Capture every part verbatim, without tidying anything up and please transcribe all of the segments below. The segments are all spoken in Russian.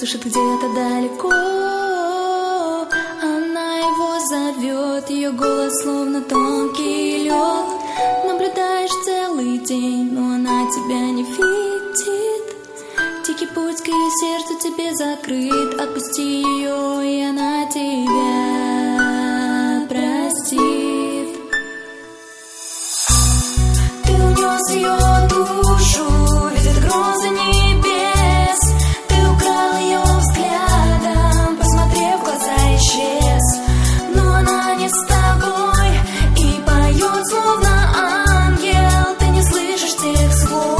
слышит где-то далеко. Она его зовет, ее голос словно тонкий лед. Наблюдаешь целый день, но она тебя не видит. Дикий путь к ее сердцу тебе закрыт. Отпусти ее, и она тебя простит. Ты унес ее душу, видит грозы небес. Ты украл ее взглядом, посмотрев в глаза, исчез. Но она не с тобой и поет словно ангел. Ты не слышишь тех слов.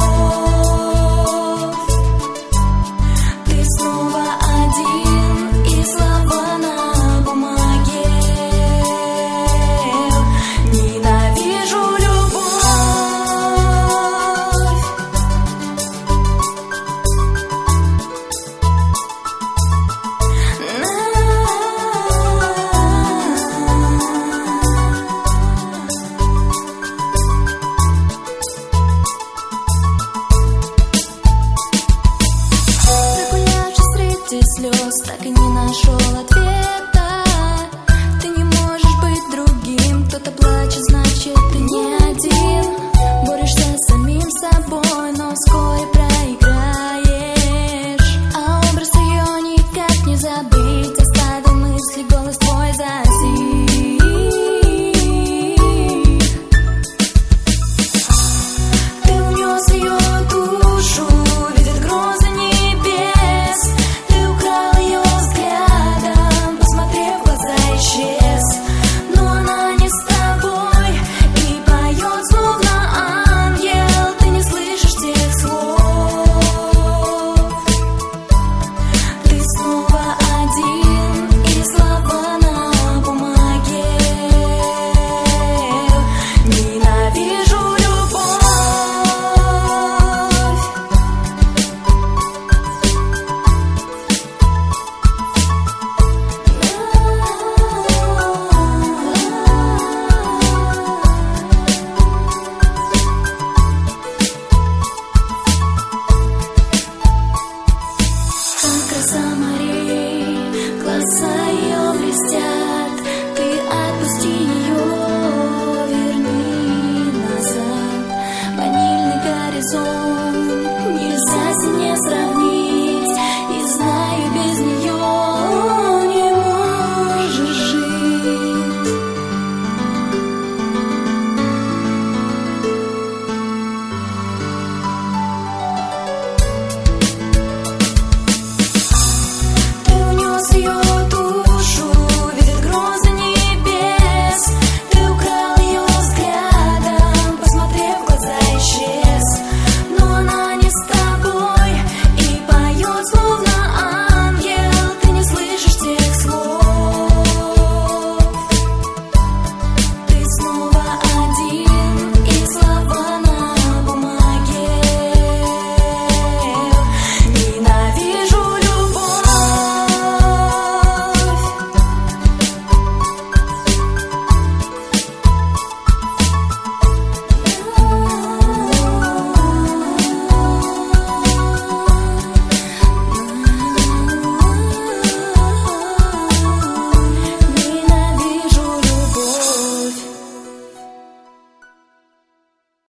Ты снова один, и слова на бумаге. Ненавижу любовь. Прогулявшись среди слез, так и не нашел ответа. Ты не можешь быть другим. Кто-то плачет, значит ты не один. Борешься с самим собой, но вскоре проиграешь. А образ ее никак не забыть. Оставил мысли, голос твой затих. Ты унес ее душу, видит грозы небес. Ты украл ее взглядом, посмотрев в глаза, исчез. Но она не с тобой и поет словно ангел. Ты не слышишь тех слов. Ты снова один, и слова на бумаге. Ненавижу любовь. Как краса морей, глаза ее блестят. Ты отпусти ее, верни назад. Ванильный горизонт